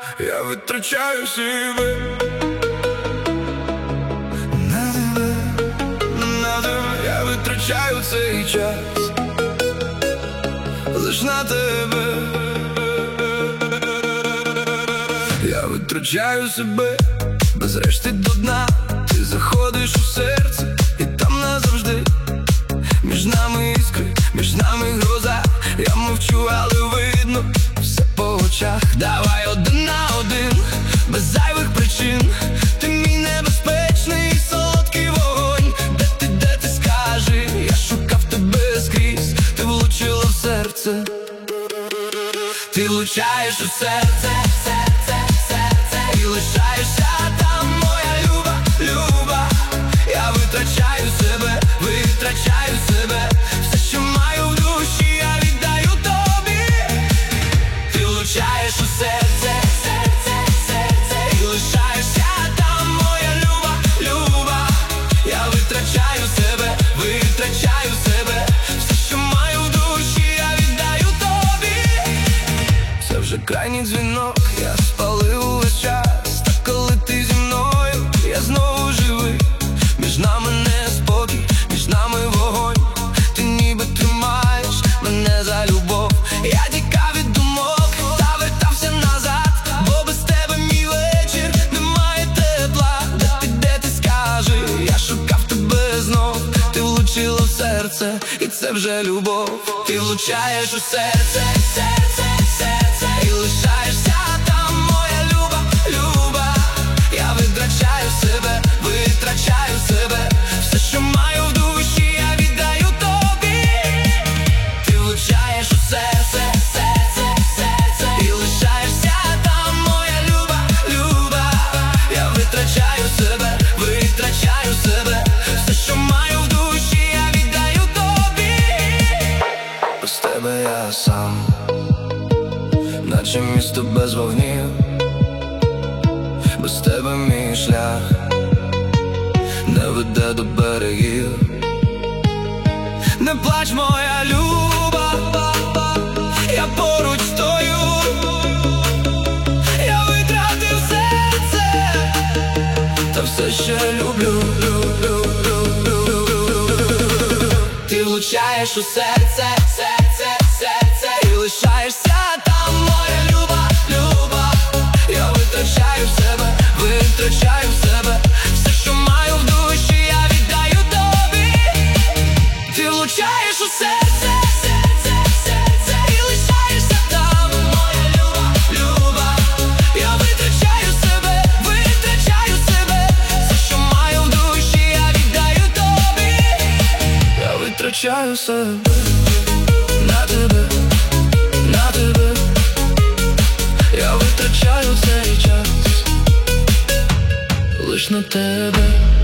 Я витрачаю себе на тебе, на тебе. Я витрачаю цей час лиш на тебе. Я витрачаю себе без решти до дна. Ти заходиш у серце і там назавжди. Між нами іскри, між нами гроза. Я мовчу, але видно все по очах. Давай один на один, без зайвих причин. Ти мій небезпечний солодкий вогонь. Де ти скажи, я шукав тебе скрізь. Ти влучила в серце, ти влучаєш у серце, серце, серце. І лишаєшся там, моя люба, люба. Я витрачаю себе, витрачаю себе. Все, що маю в душі, я віддаю тобі. Ти влучаєш у серце, серце, серце. І лишаєшся там, моя люба, люба. Я витрачаю себе, витрачаю себе. Все, що маю в душі, я віддаю тобі. Це вже крайній дзвінок, я спалив увесь час. Та коли ти зі мною, я знову живий. Між нами неспокій, між нами вогонь. Ти ніби тримаєш мене за любов. Я тікав від думок та вертався назад, бо без тебе мій вечір немає тепла. Де ти скажи, я шукав тебе знов. Ти влучила в серце, і це вже любов. Ти влучаєш у серце, серце, серце. І лишаєшся там, моя люба, люба. Я витрачаю себе, витрачаю себе. Все, що маю в душі, я віддаю тобі. Ти влучаєш у серце, серце, серце. І лишаєшся там, моя люба, люба. Я витрачаю себе, витрачаю себе. Все, що маю в душі, я віддаю тобі. Без тебе я сам, наче місто без вогнів. Без тебе мій шлях не веде до берегів. Не плач, моя люба, я поруч стою. Я витратив серце, та все ще люблю. Ти влучаєш у серце, серце, серце. І лишаєшся там, моя люба, люба. Я витрачаю себе, витрачаю себе. Все, що маю в душі, я віддаю тобі. Ти влучаєш у серце, серце, серце. І лишаєшся там, моя люба, люба. Я витрачаю себе, витрачаю себе. Все, що маю в душі, я віддаю тобі. Я витрачаю себе на тебе, на тебе. Я витрачаю цей час лиш на тебе.